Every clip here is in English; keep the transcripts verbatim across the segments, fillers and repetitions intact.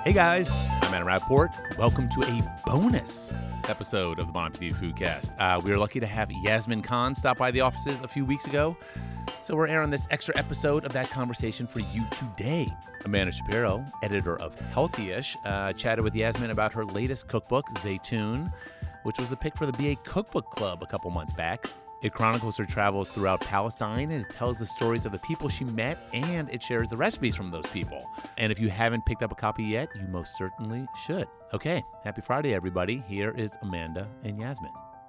Hey guys, I'm Adam Rappaport. Welcome to a bonus episode of the Bon Appetit Foodcast. Uh, we were lucky to have Yasmin Khan stop by the offices a few weeks ago, so we're airing this extra episode of that conversation for you today. Amanda Shapiro, editor of Healthyish, uh, chatted with Yasmin about her latest cookbook, Zaytoun, which was the pick for the B A Cookbook Club a couple months back. It chronicles her travels throughout Palestine, and it tells the stories of the people she met, and it shares the recipes from those people. And if you haven't picked up a copy yet, you most certainly should. Okay, happy Friday, everybody. Here is Amanda and Yasmin.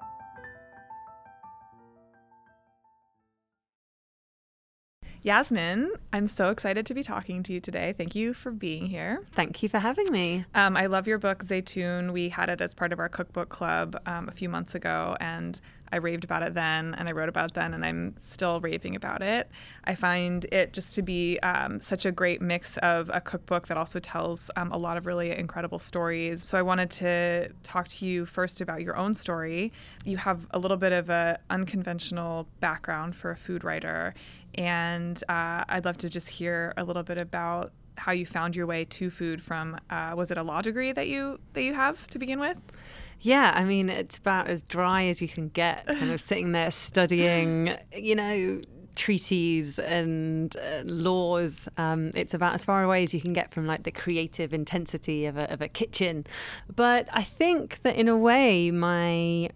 Yasmin, I'm so excited to be talking to you today. Thank you for being here. Thank you for having me. Um, I love your book, Zaytoun. We had it as part of our cookbook club um, a few months ago, and I raved about it then, and I wrote about it then, and I'm still raving about it. I find it just to be um, such a great mix of a cookbook that also tells um, a lot of really incredible stories. So I wanted to talk to you first about your own story. You have a little bit of an unconventional background for a food writer, and uh, I'd love to just hear a little bit about how you found your way to food from, uh, was it a law degree that you that you have to begin with? Yeah, I mean, it's about as dry as you can get, kind of sitting there studying, you know, treaties and uh, laws. Um, it's about as far away as you can get from like the creative intensity of a, of a kitchen. But I think that in a way, my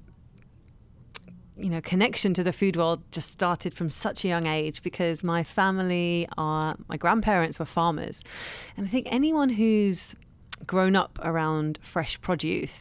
you know, connection to the food world just started from such a young age because my family are, my grandparents were farmers. And I think anyone who's grown up around fresh produce,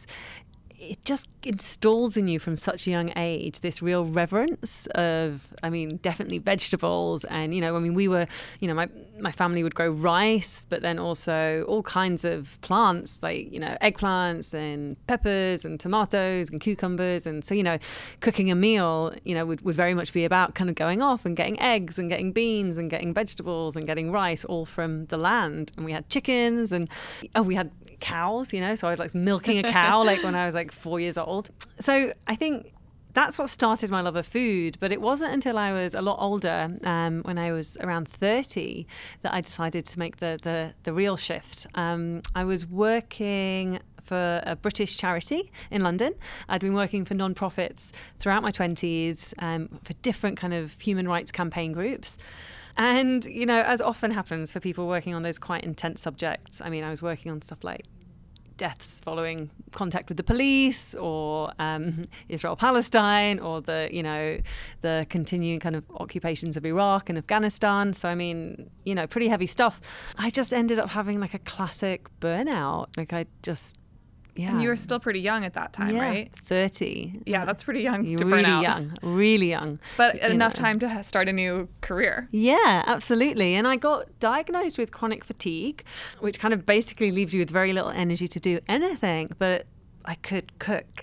it just installs in you from such a young age this real reverence of, I mean, definitely vegetables. And, you know, I mean, we were, you know, my, my family would grow rice, but then also all kinds of plants like, you know, eggplants and peppers and tomatoes and cucumbers. And so, you know, cooking a meal, you know, would, would very much be about kind of going off and getting eggs and getting beans and getting vegetables and getting rice all from the land. And we had chickens and, oh, we had cows, you know, so I was like milking a cow like when I was like four years old. So I think that's what started my love of food. But it wasn't until I was a lot older, um, when I was around thirty, that I decided to make the the, the real shift. Um, I was working for a British charity in London. I'd been working for non-profits throughout my twenties, um, for different kind of human rights campaign groups. And, you know, as often happens for people working on those quite intense subjects, I mean, I was working on stuff like deaths following contact with the police, or um, Israel-Palestine, or the, you know, the continuing kind of occupations of Iraq and Afghanistan. So, I mean, you know, pretty heavy stuff. I just ended up having like a classic burnout. Like I just... Yeah. And you were still pretty young at that time, yeah, right? thirty. Yeah, that's pretty young You're to really burn out. young, really young. But you enough know. time to ha- start a new career. Yeah, absolutely. And I got diagnosed with chronic fatigue, which kind of basically leaves you with very little energy to do anything, but I could cook.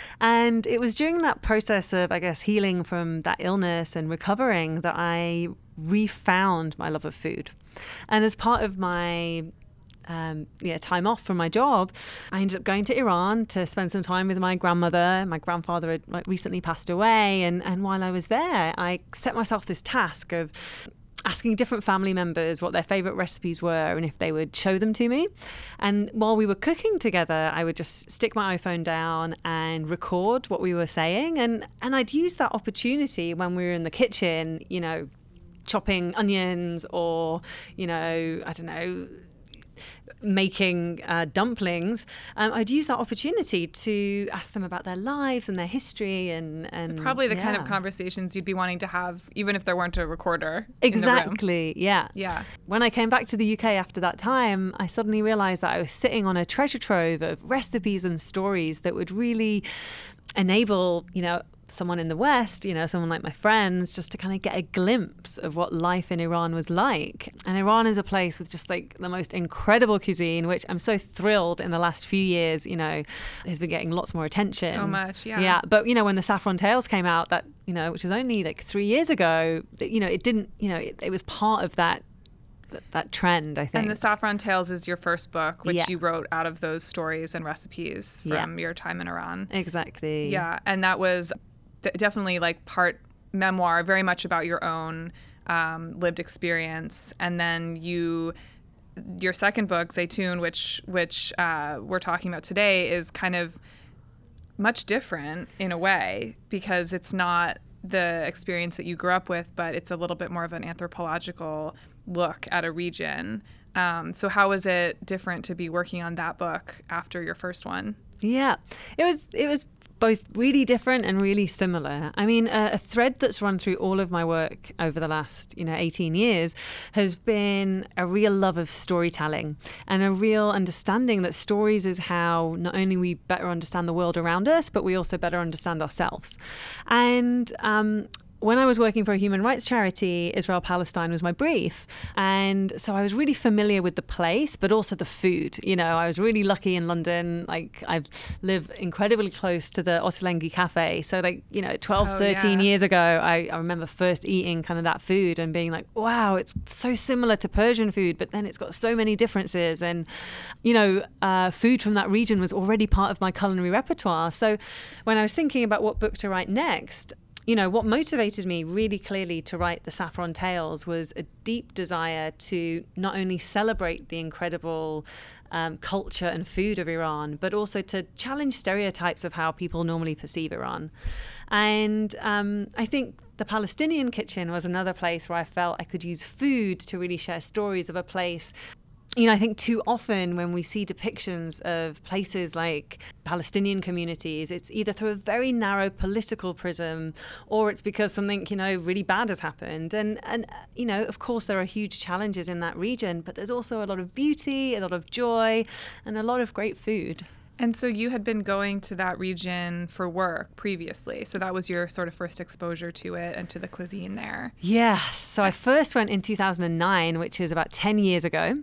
And it was during that process of, I guess, healing from that illness and recovering that I refound my love of food. And as part of my Um, yeah, time off from my job, I ended up going to Iran to spend some time with my grandmother. My grandfather had like, recently passed away, and, and while I was there, I set myself this task of asking different family members what their favorite recipes were and if they would show them to me. And while we were cooking together, I would just stick my iPhone down and record what we were saying, and, and I'd use that opportunity when we were in the kitchen, you know, chopping onions or, you know, I don't know, making uh, dumplings. um, I'd use that opportunity to ask them about their lives and their history and, and Probably the yeah. kind of conversations you'd be wanting to have even if there weren't a recorder Exactly, in the room. yeah. Yeah. When I came back to the U K after that time, I suddenly realized that I was sitting on a treasure trove of recipes and stories that would really enable, you know, someone in the West, you know, someone like my friends, just to kind of get a glimpse of what life in Iran was like. And Iran is a place with just like the most incredible cuisine, which I'm so thrilled in the last few years, you know, has been getting lots more attention. So much, yeah. Yeah. But, you know, when the Saffron Tales came out, that, you know, which was only like three years ago, you know, it didn't, you know, it, it was part of that that trend, I think. And the Saffron Tales is your first book, which yeah. you wrote out of those stories and recipes from yeah. your time in Iran. Exactly. Yeah. And that was d- definitely like part memoir, very much about your own um, lived experience. And then you your second book, Zaytun, which which uh, we're talking about today, is kind of much different in a way because it's not the experience that you grew up with, but it's a little bit more of an anthropological look at a region. Um, so how was it different to be working on that book after your first one? Yeah, it was it was both really different and really similar. I mean, uh, a thread that's run through all of my work over the last, you know, eighteen years has been a real love of storytelling and a real understanding that stories is how not only we better understand the world around us, but we also better understand ourselves. And um, when I was working for a human rights charity, Israel Palestine was my brief. And so I was really familiar with the place, but also the food. You know, I was really lucky in London. Like, I live incredibly close to the Ottolenghi Cafe. So, like, you know, twelve, oh, thirteen yeah. years ago, I, I remember first eating kind of that food and being like, wow, it's so similar to Persian food, but then it's got so many differences. And, you know, uh, food from that region was already part of my culinary repertoire. So when I was thinking about what book to write next, you know, what motivated me really clearly to write the Saffron Tales was a deep desire to not only celebrate the incredible um, culture and food of Iran, but also to challenge stereotypes of how people normally perceive Iran. And um, I think the Palestinian kitchen was another place where I felt I could use food to really share stories of a place. You know, I think too often when we see depictions of places like Palestinian communities, it's either through a very narrow political prism or it's because something, you know, really bad has happened. And, and you know, of course, there are huge challenges in that region, but there's also a lot of beauty, a lot of joy, and a lot of great food. And so you had been going to that region for work previously. So that was your sort of first exposure to it and to the cuisine there. Yes. So I first went in two thousand nine, which is about ten years ago.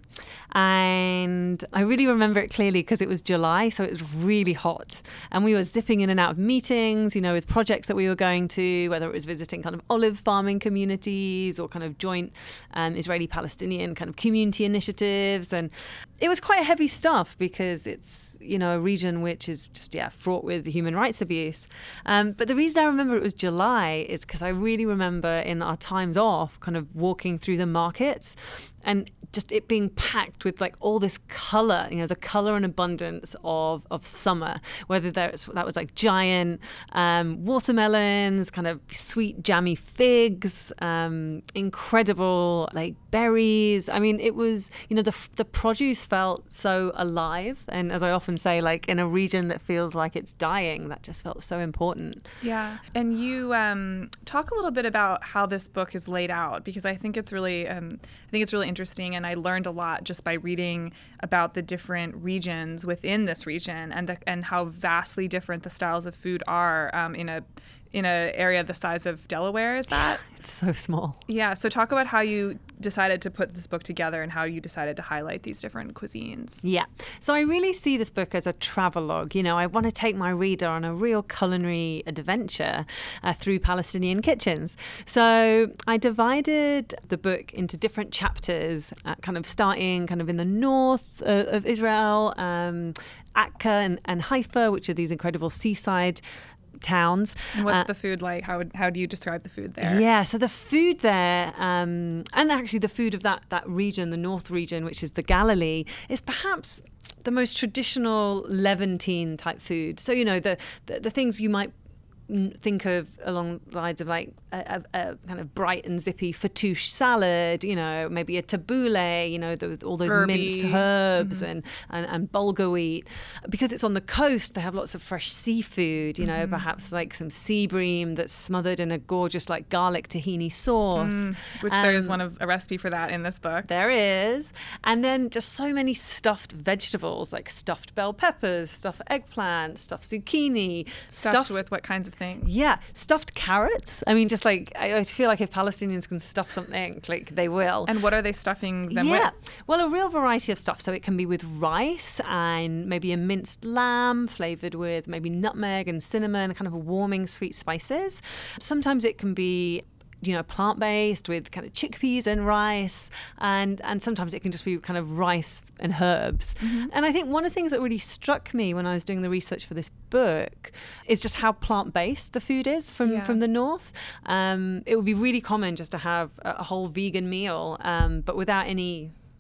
And I really remember it clearly because it was July, so it was really hot. And we were zipping in and out of meetings, you know, with projects that we were going to, whether it was visiting kind of olive farming communities or kind of joint um, Israeli-Palestinian kind of community initiatives. And it was quite heavy stuff because it's, you know, a region which is just, yeah, fraught with human rights abuse. Um, but the reason I remember it was July is because I really remember in our times off kind of walking through the markets and just it being packed with like all this color, you know, the color and abundance of, of summer, whether there's, that was like giant um, watermelons, kind of sweet jammy figs, um, incredible like berries. I mean, it was, you know, the the produce felt so alive. And as I often say, like in a region that feels like it's dying, that just felt so important. Yeah. And you um, talk a little bit about how this book is laid out, because I think it's really, um, I think it's really interesting. And I learned a lot just by reading about the different regions within this region and the, and how vastly different the styles of food are um, in a in an area the size of Delaware. Is that? It's so small. Yeah. So talk about how you decided to put this book together and how you decided to highlight these different cuisines. Yeah. So I really see this book as a travelogue. You know, I want to take my reader on a real culinary adventure uh, through Palestinian kitchens. So I divided the book into different chapters, uh, kind of starting kind of in the north uh, of Israel, um, Akka and, and Haifa, which are these incredible seaside towns. And what's uh, the food like? How would, how do you describe the food there? Yeah, so the food there, um, and actually the food of that that region, the North region, which is the Galilee, is perhaps the most traditional Levantine type food. So, you know, the the, the things you might think of along the lines of like a, a, a kind of bright and zippy fattoush salad, you know, maybe a tabbouleh, you know, the, all those Herby. minced herbs Mm-hmm. and, and, and bulgur wheat. Because it's on the coast, they have lots of fresh seafood, you know, Mm-hmm. perhaps like some sea bream that's smothered in a gorgeous like garlic tahini sauce. Mm, which there is Um, one of a recipe for that in this book. There is. And then just so many stuffed vegetables, like stuffed bell peppers, stuffed eggplant, stuffed zucchini, Stuffed with what kinds of things? Yeah, stuffed carrots. I mean, just like, I, I feel like if Palestinians can stuff something, like they will. And what are they stuffing them yeah. with? Well, a real variety of stuff. So it can be with rice and maybe a minced lamb flavored with maybe nutmeg and cinnamon, kind of warming sweet spices. Sometimes it can be, you know, plant-based with kind of chickpeas and rice, and and sometimes it can just be kind of rice and herbs. Mm-hmm. And I think one of the things that really struck me when I was doing the research for this book is just how plant-based the food is from, Yeah. from the north. Um, it would be really common just to have a, a whole vegan meal, um, but without any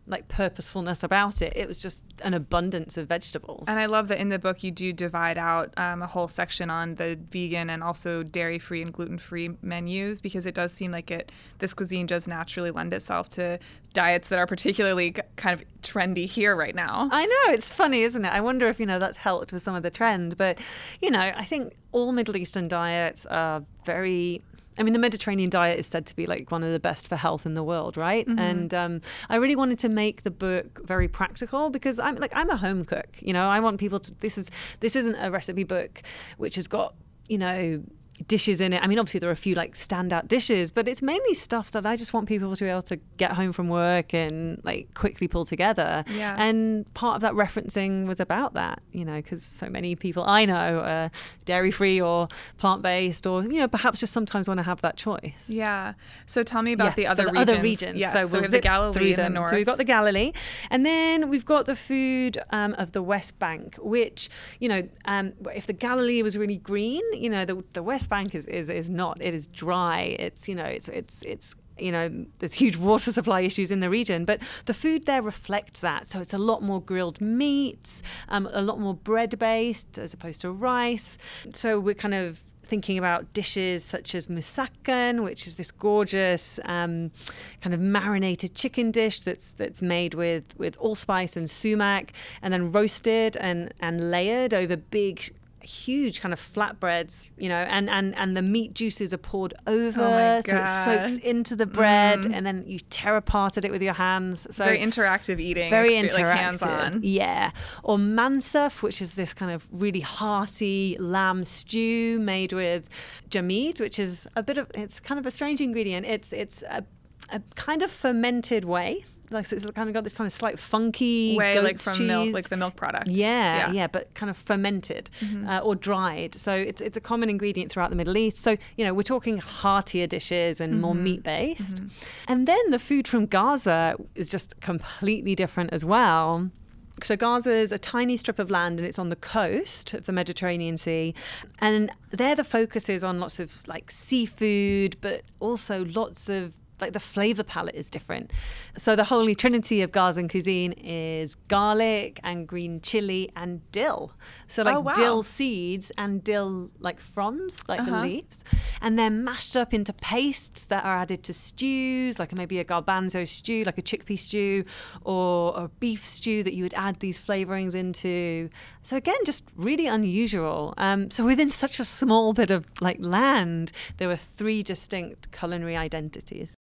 like purposefulness about it. It was just an abundance of vegetables. And I love that in the book you do divide out um, a whole section on the vegan and also dairy-free and gluten-free menus, because it does seem like it this cuisine does naturally lend itself to diets that are particularly kind of trendy here right now. I know, it's funny, isn't it? I wonder if, you know, that's helped with some of the trend. But, you know, I think all Middle Eastern diets are very... I mean, the Mediterranean diet is said to be like one of the best for health in the world, right? Mm-hmm. And um, I really wanted to make the book very practical, because I'm like I'm a home cook. You know, I want people to. This is this isn't a recipe book which has got, you know, dishes in it. I mean, obviously there are a few like standout dishes, but it's mainly stuff that I just want people to be able to get home from work and like quickly pull together. Yeah. And part of that referencing was about that, you know, because so many people I know are dairy-free or plant-based, or, you know, perhaps just sometimes want to have that choice. Yeah. So tell me about yeah. the other so the regions. other regions. Yes. So, So we'll we have the zip Galilee through in the them. north. So we've got the Galilee, and then we've got the food um, of the West Bank, which, you know, um, if the Galilee was really green, you know, the, the West Bank is, is is not. It is dry. It's, you know, it's it's it's you know, there's huge water supply issues in the region, but the food there reflects that. So it's a lot more grilled meats, um, a lot more bread based as opposed to rice. So we're kind of thinking about dishes such as musakan, which is this gorgeous um, kind of marinated chicken dish that's that's made with with allspice and sumac, and then roasted and and layered over big, huge kind of flatbreads, you know, and, and, and the meat juices are poured over, oh so it soaks into the bread, mm. and then you tear apart at it with your hands. So very interactive eating, very experience, interactive, like hands-on. Yeah. Or mansaf, which is this kind of really hearty lamb stew made with jamid, which is a bit of, it's kind of a strange ingredient. It's it's a, a kind of fermented whey. Like, so it's kind of got this kind of slight funky way, goat's like from cheese. milk, like the milk product. Yeah, yeah, yeah, but kind of fermented mm-hmm. uh, or dried. So it's it's a common ingredient throughout the Middle East. So, you know, we're talking heartier dishes and mm-hmm. more meat based. Mm-hmm. And then the food from Gaza is just completely different as well. So Gaza is a tiny strip of land, and it's on the coast of the Mediterranean Sea. And there the focus is on lots of like seafood, but also lots of, like, the flavor palette is different. So the holy trinity of Gazan cuisine is garlic and green chili and dill. So like oh, wow. dill seeds and dill like fronds, like uh-huh. the leaves, and they're mashed up into pastes that are added to stews, like maybe a garbanzo stew, like a chickpea stew, or a beef stew that you would add these flavorings into. So again, just really unusual. Um, so within such a small bit of like land, there were three distinct culinary identities.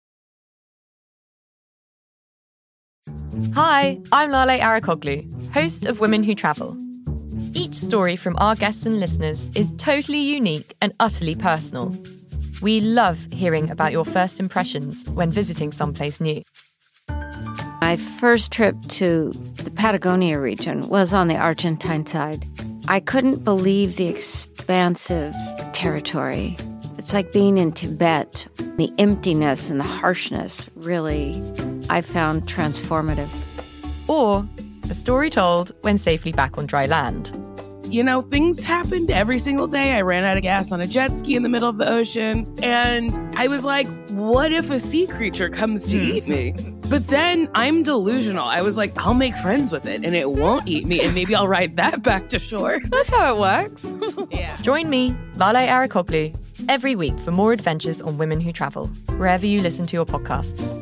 Hi, I'm Lale Arikoglu, host of Women Who Travel. Each story from our guests and listeners is totally unique and utterly personal. We love hearing about your first impressions when visiting someplace new. My first trip to the Patagonia region was on the Argentine side. I couldn't believe the expansive territory. It's like being in Tibet. The emptiness and the harshness really, I found transformative. Or a story told when safely back on dry land. You know, things happened every single day. I ran out of gas on a jet ski in the middle of the ocean. And I was like, what if a sea creature comes to eat me? But then I'm delusional. I was like, I'll make friends with it and it won't eat me. And maybe I'll ride that back to shore. That's how it works. Yeah. Join me, Lale Arikoglu, every week for more adventures on Women Who Travel, wherever you listen to your podcasts.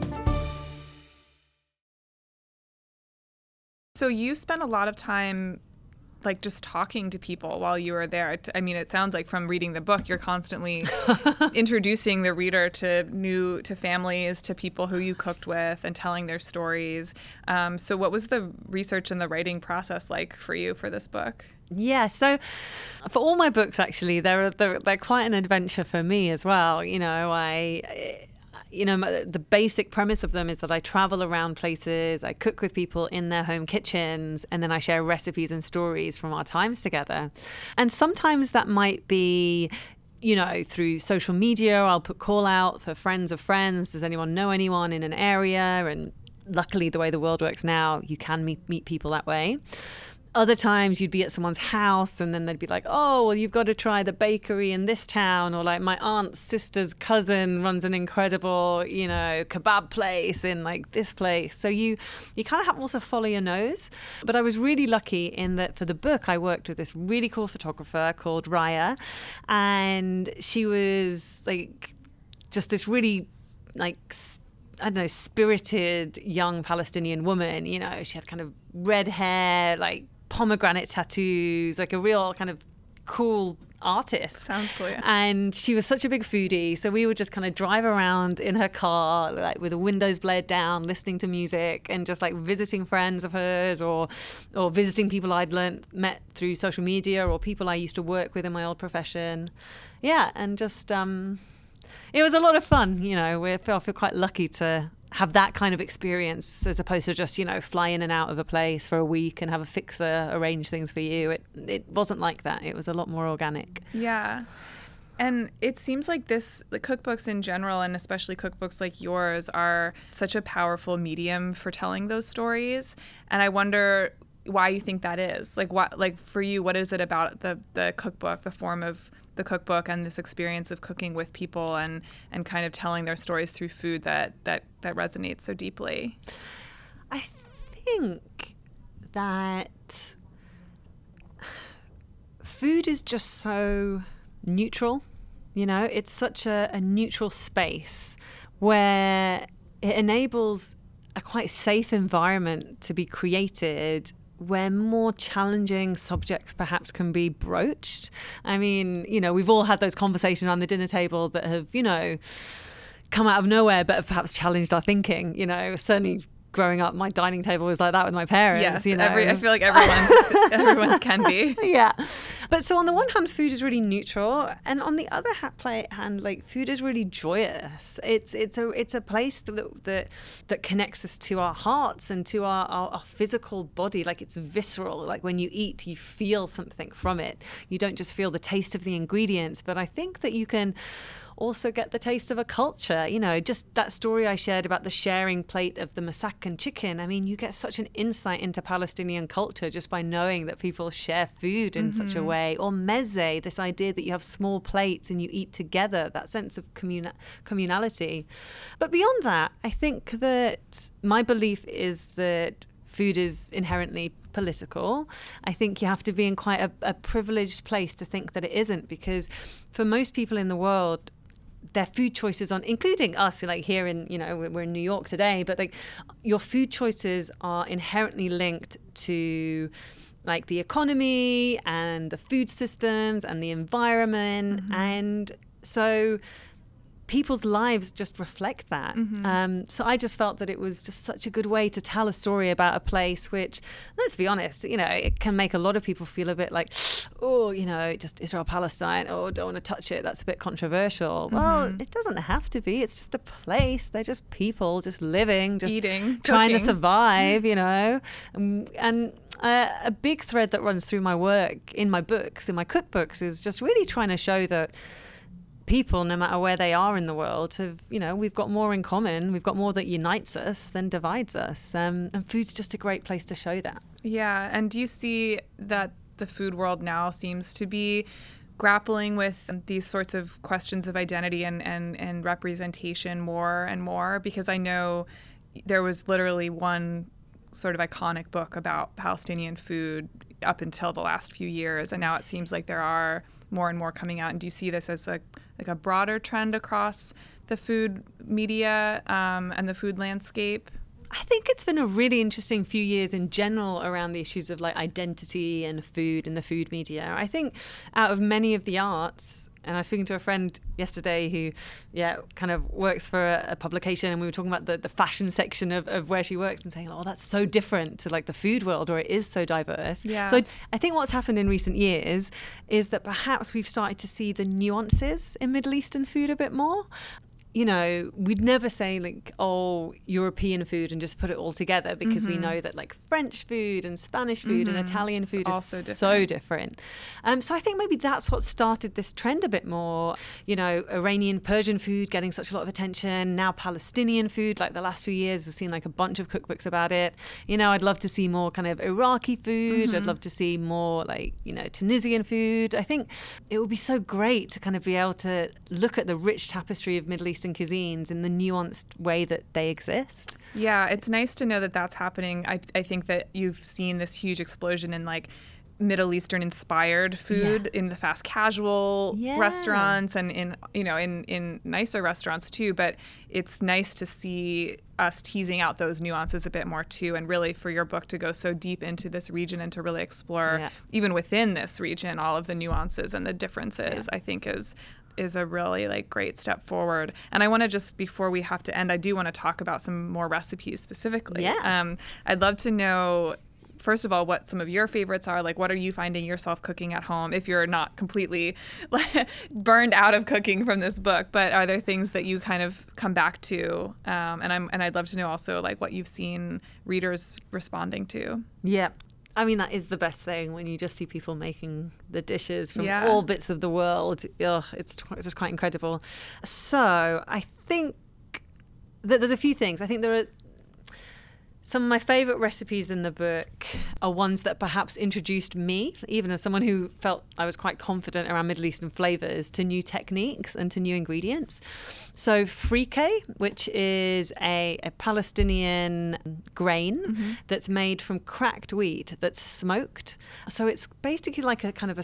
So you spent a lot of time like just talking to people while you were there. I mean, it sounds like from reading the book, you're constantly introducing the reader to new, to families, to people who you cooked with and telling their stories. Um, so what was the research and the writing process like for you for this book? Yeah, so for all my books, actually, they're, they're, they're quite an adventure for me as well. You know, I... You know, the basic premise of them is that I travel around places, I cook with people in their home kitchens, and then I share recipes and stories from our times together. And sometimes that might be, you know, through social media. I'll put call out for friends of friends. Does anyone know anyone in an area? And luckily, the way the world works now, you can meet, meet people that way. other times you'd be at someone's house and then they'd be like, oh, well, you've got to try the bakery in this town, or like my aunt's sister's cousin runs an incredible, you know, kebab place in like this place. So you you kind of have to also follow your nose. But I was really lucky in that for the book I worked with this really cool photographer called Raya, and she was like just this really like I don't know, spirited young Palestinian woman. You know, she had kind of red hair, like pomegranate tattoos, like a real kind of cool artist. Sounds cool, yeah. And she was such a big foodie, so we would just kind of drive around in her car, like with the windows blared down, listening to music, and just like visiting friends of hers, or or visiting people I'd learned met through social media, or people I used to work with in my old profession. Yeah, and just um, it was a lot of fun. You know, we feel, I feel quite lucky to have that kind of experience, as opposed to just, you know, fly in and out of a place for a week and have a fixer arrange things for you. It it wasn't like that. It was a lot more organic. Yeah. And it seems like this, the cookbooks in general, and especially cookbooks like yours, are such a powerful medium for telling those stories. And I wonder why you think that is. Like, what, like for you, what is it about the the cookbook, the form of the cookbook, and this experience of cooking with people and and kind of telling their stories through food that that that resonates so deeply? I think that food is just so neutral. You know, it's such a, a neutral space where it enables a quite safe environment to be created, where more challenging subjects perhaps can be broached. I mean, you know, we've all had those conversations around the dinner table that have, you know, come out of nowhere, but have perhaps challenged our thinking. You know, certainly growing up, my dining table was like that with my parents. Yes, you know, every, I feel like everyone's everyone's can be. Yeah, but so on the one hand, food is really neutral, and on the other hand, like food is really joyous. It's it's a it's a place that that that connects us to our hearts and to our, our, our physical body. Like it's visceral. Like when you eat, you feel something from it. You don't just feel the taste of the ingredients, but I think that you can also get the taste of a culture. You know, just that story I shared about the sharing plate of the masakan chicken. I mean, you get such an insight into Palestinian culture just by knowing that people share food in mm-hmm. such a way. Or meze, this idea that you have small plates and you eat together, that sense of communa- communality. But beyond that, I think that my belief is that food is inherently political. I think you have to be in quite a, a privileged place to think that it isn't, because for most people in the world, their food choices on, including us, like here in, you know, we're in New York today, but like your food choices are inherently linked to like the economy and the food systems and the environment. Mm-hmm. And so people's lives just reflect that. Mm-hmm. Um, so I just felt that it was just such a good way to tell a story about a place which, let's be honest, you know, it can make a lot of people feel a bit like, oh, you know, just Israel, Palestine, oh, don't want to touch it. That's a bit controversial. Mm-hmm. Well, it doesn't have to be. It's just a place. They're just people just living, just eating, trying cooking. to survive, you know. Um, and uh, a big thread that runs through my work in my books, in my cookbooks, is just really trying to show that people, no matter where they are in the world, have, you know, we've got more in common. We've got more that unites us than divides us. Um, and food's just a great place to show that. Yeah. And do you see that the food world now seems to be grappling with these sorts of questions of identity and, and, and representation more and more? Because I know there was literally one sort of iconic book about Palestinian food up until the last few years, and now it seems like there are more and more coming out. And do you see this as a like a broader trend across the food media um, and the food landscape? I think it's been a really interesting few years in general around the issues of like identity and food in the food media. I think out of many of the arts, and I was speaking to a friend yesterday who, yeah, kind of works for a, a publication, and we were talking about the, the fashion section of, of where she works and saying, oh, that's so different to like the food world, or it is so diverse. Yeah. So I, I think what's happened in recent years is that perhaps we've started to see the nuances in Middle Eastern food a bit more. you know, we'd never say like, oh, European food and just put it all together, because mm-hmm. we know that like French food and Spanish food mm-hmm. and Italian food it's is different. so different. Um, so I think maybe that's what started this trend a bit more. You know, Iranian, Persian food getting such a lot of attention. Now Palestinian food, like the last few years, we've seen like a bunch of cookbooks about it. You know, I'd love to see more kind of Iraqi food. Mm-hmm. I'd love to see more like, you know, Tunisian food. I think it would be so great to kind of be able to look at the rich tapestry of Middle Eastern cuisines in the nuanced way that they exist. Yeah, it's nice to know that that's happening. I, I think that you've seen this huge explosion in like Middle Eastern inspired food yeah. in the fast casual yeah. restaurants and in, you know, in, in nicer restaurants too. But it's nice to see us teasing out those nuances a bit more too, and really for your book to go so deep into this region and to really explore yeah. even within this region all of the nuances and the differences, yeah. I think is is a really like great step forward. And I want to just, before we have to end, I do want to talk about some more recipes specifically. Yeah. Um, I'd love to know, first of all, what some of your favorites are. Like, what are you finding yourself cooking at home if you're not completely burned out of cooking from this book? But are there things that you kind of come back to? Um, and I'm and I'd love to know also like what you've seen readers responding to. Yeah. I mean, that is the best thing when you just see people making the dishes from yeah. all bits of the world. Ugh, it's just quite incredible. So I think that there's a few things. I think there are some of my favorite recipes in the book are ones that perhaps introduced me, even as someone who felt I was quite confident around Middle Eastern flavors, to new techniques and to new ingredients. So frike, which is a, a Palestinian grain mm-hmm. that's made from cracked wheat that's smoked. So it's basically like a kind of a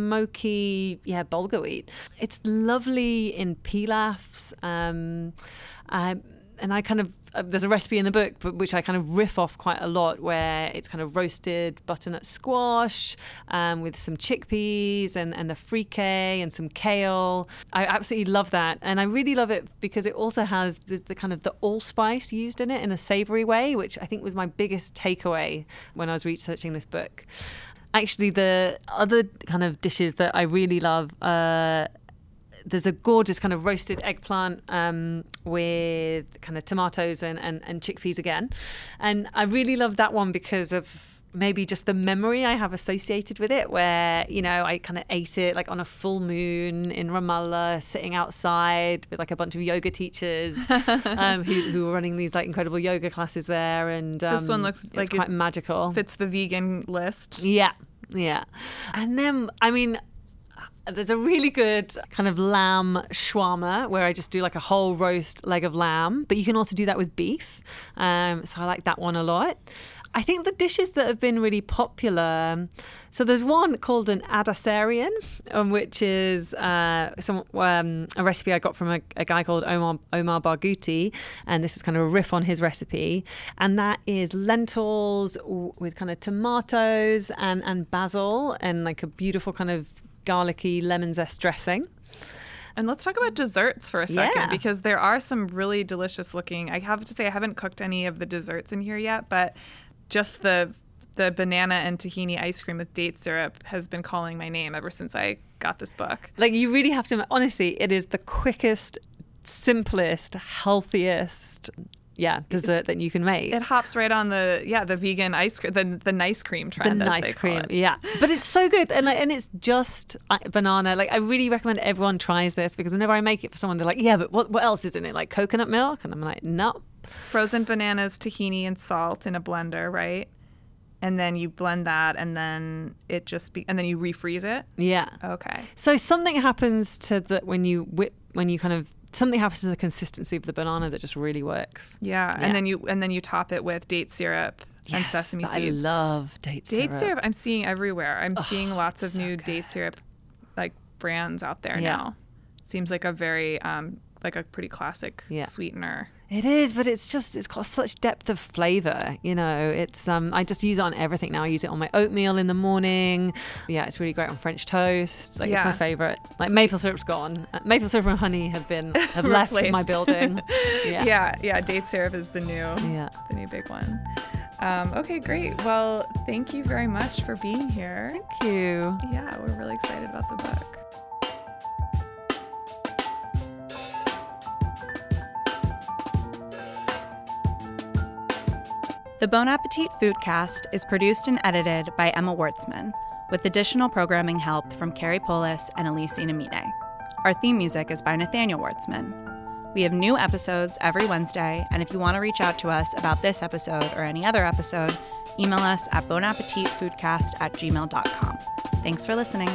smoky, yeah, bulgur wheat. It's lovely in pilafs. Um, uh, and I kind of, uh, there's a recipe in the book, but which I kind of riff off quite a lot, where it's kind of roasted butternut squash um, with some chickpeas and, and the frike and some kale. I absolutely love that. And I really love it because it also has the, the kind of the allspice used in it in a savory way, which I think was my biggest takeaway when I was researching this book. Actually, the other kind of dishes that I really love, uh, there's a gorgeous kind of roasted eggplant um, with kind of tomatoes and, and, and chickpeas again. And I really love that one because of maybe just the memory I have associated with it, where, you know, I kind of ate it like on a full moon in Ramallah, sitting outside with like a bunch of yoga teachers um, who, who were running these like incredible yoga classes there. And um, this one looks like quite it magical. Fits the vegan list. Yeah, yeah. And then, I mean, there's a really good kind of lamb shawarma where I just do like a whole roast leg of lamb, but you can also do that with beef. Um, so I like that one a lot. I think the dishes that have been really popular, so there's one called an adasarian, um, which is uh, some um, a recipe I got from a, a guy called Omar, Omar Barghouti, and this is kind of a riff on his recipe, and that is lentils with kind of tomatoes and, and basil and like a beautiful kind of garlicky lemon zest dressing. And let's talk about desserts for a second, yeah. because there are some really delicious looking. I have to say I haven't cooked any of the desserts in here yet, but just the the banana and tahini ice cream with date syrup has been calling my name ever since I got this book. Like, you really have to, honestly, it is the quickest, simplest, healthiest yeah, dessert that you can make. It hops right on the yeah the vegan ice cream, the the nice cream trend. The as nice they cream, call it. yeah. But it's so good, and like, and it's just uh, banana. Like, I really recommend everyone tries this, because whenever I make it for someone, they're like, "Yeah, but what what else is in it? Like coconut milk?" And I'm like, "No." Frozen bananas, tahini, and salt in a blender, right? And then you blend that, and then it just be, and then you refreeze it. Yeah. Okay. So something happens to the when you whip when you kind of. Something happens to the consistency of the banana that just really works. Yeah. yeah, and then you and then you top it with date syrup yes, and sesame seeds. I love date syrup. Date syrup I'm seeing everywhere. I'm oh, seeing lots of so new good. date syrup like brands out there yeah. now. Seems like a very um like a pretty classic yeah. sweetener. It is, but it's just it's got such depth of flavor. You know, it's um I just use it on everything now. I use it on my oatmeal in the morning. Yeah, it's really great on French toast. Like, yeah. it's my favorite. Like, maple syrup's gone. Uh, maple syrup and honey have been have left my building. Yeah. yeah, yeah. Date syrup is the new yeah. the new big one. Um, okay, great. Well, thank you very much for being here. Thank you. Yeah, we're really excited about the book. The Bon Appetit Foodcast is produced and edited by Emma Wartzman, with additional programming help from Carrie Polis and Elise Inamine. Our theme music is by Nathaniel Wartzman. We have new episodes every Wednesday, and if you want to reach out to us about this episode or any other episode, email us at bonappetitfoodcast at gmail dot com. Thanks for listening.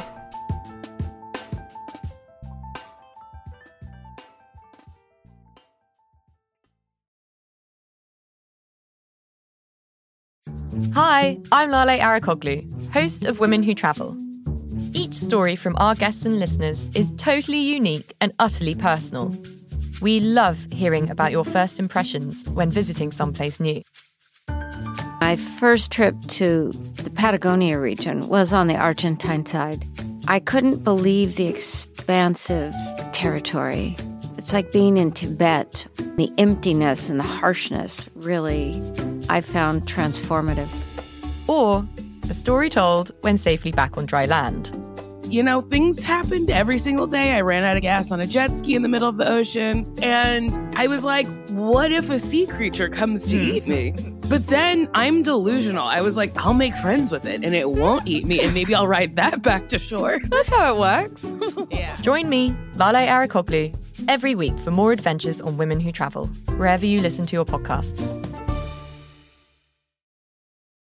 Hi, I'm Lale Arikoglu, host of Women Who Travel. Each story from our guests and listeners is totally unique and utterly personal. We love hearing about your first impressions when visiting someplace new. My first trip to the Patagonia region was on the Argentine side. I couldn't believe the expansive territory. It's like being in Tibet. The emptiness and the harshness really, I found transformative. Or a story told when safely back on dry land. You know, things happened every single day. I ran out of gas on a jet ski in the middle of the ocean. And I was like, what if a sea creature comes to eat me? But then I'm delusional. I was like, I'll make friends with it and it won't eat me. And maybe I'll ride that back to shore. That's how it works. Yeah. Join me, Lale Arikoglu, every week for more adventures on Women Who Travel, wherever you listen to your podcasts.